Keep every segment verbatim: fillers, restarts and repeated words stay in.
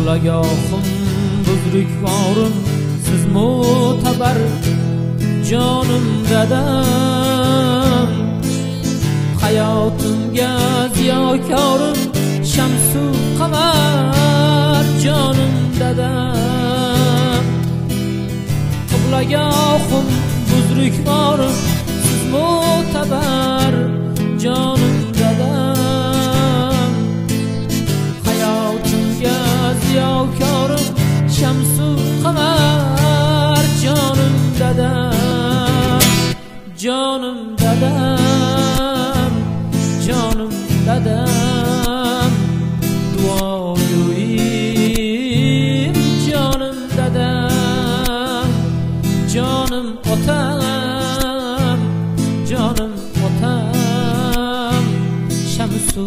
Qiblagohim buzrukvorim siz mo'tabar jonim dadam, hayotimga ziyokorim shamsu qamar jonim dadam. Qiblagohim buzrukvorim siz mo'tabar jonim dadam, hayotimga ziyokorim shamsu qamar jonim dadam, jonim dadam, jonim dadam, duogo'yim jonim dadam, jonim otam, jonim otam, shamsu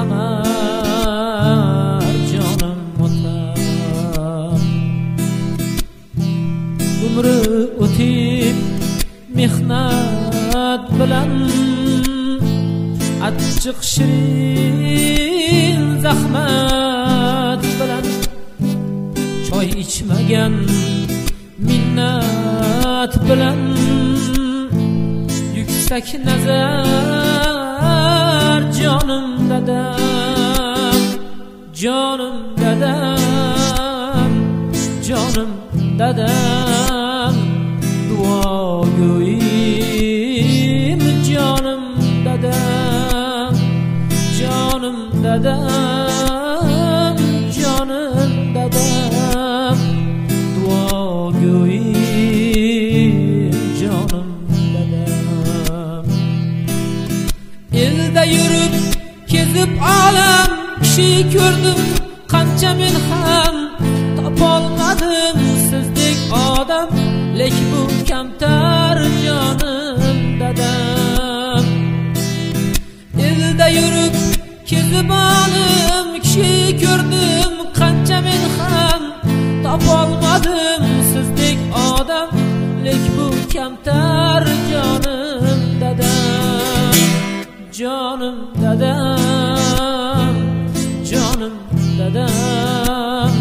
qamar jonim otam. Umri o'tib mehnat bilan, achchiq shirin zahmat bilan, choy ichmagan minnat bilan, yuksak nazar jonim dadam, jonim dadam, jonim dadam, duogo'yim jonim dadam, jonim dadam, jonim dadam, duogo'yim jonim dadam. Elda yurib kezib olam kishi ko'rdim, qancha men ham topolmadim sizdek odam, lek bu kamtar jonim dadam. Elda yurib kezib olam kishi ko'rdim, qancha men ham topolmadim sizdek odam, lek bu kamtar jonim dadam, jonim dadam, jonim dadam,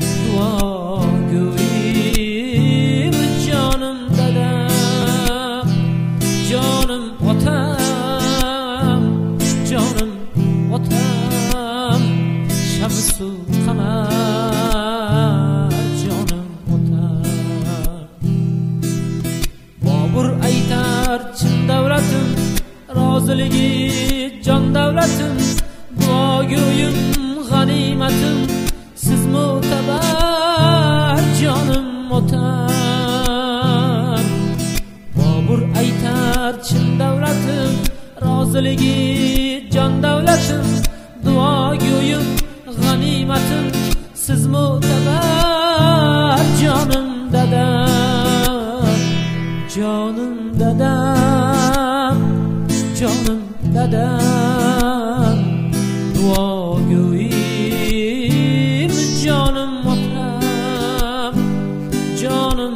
duogo'yim jonim dadam, jonim otam, jonim otam, shamsu qamar jonim otam. Bobur aytar chin davlatim, roziligi jon davlatim, duogo'yim g'animatim, siz mo'tabar jonim otam. Bobur aytar chin davlatim, roziligi jon davlatim, duogo'yim g'animatim, siz mo'tabar jonim dadam, jonim dadam, jonim dadam, duogo'yim jonim otam, jonim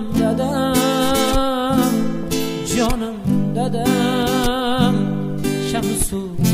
dadam, jonim dadam, shamsu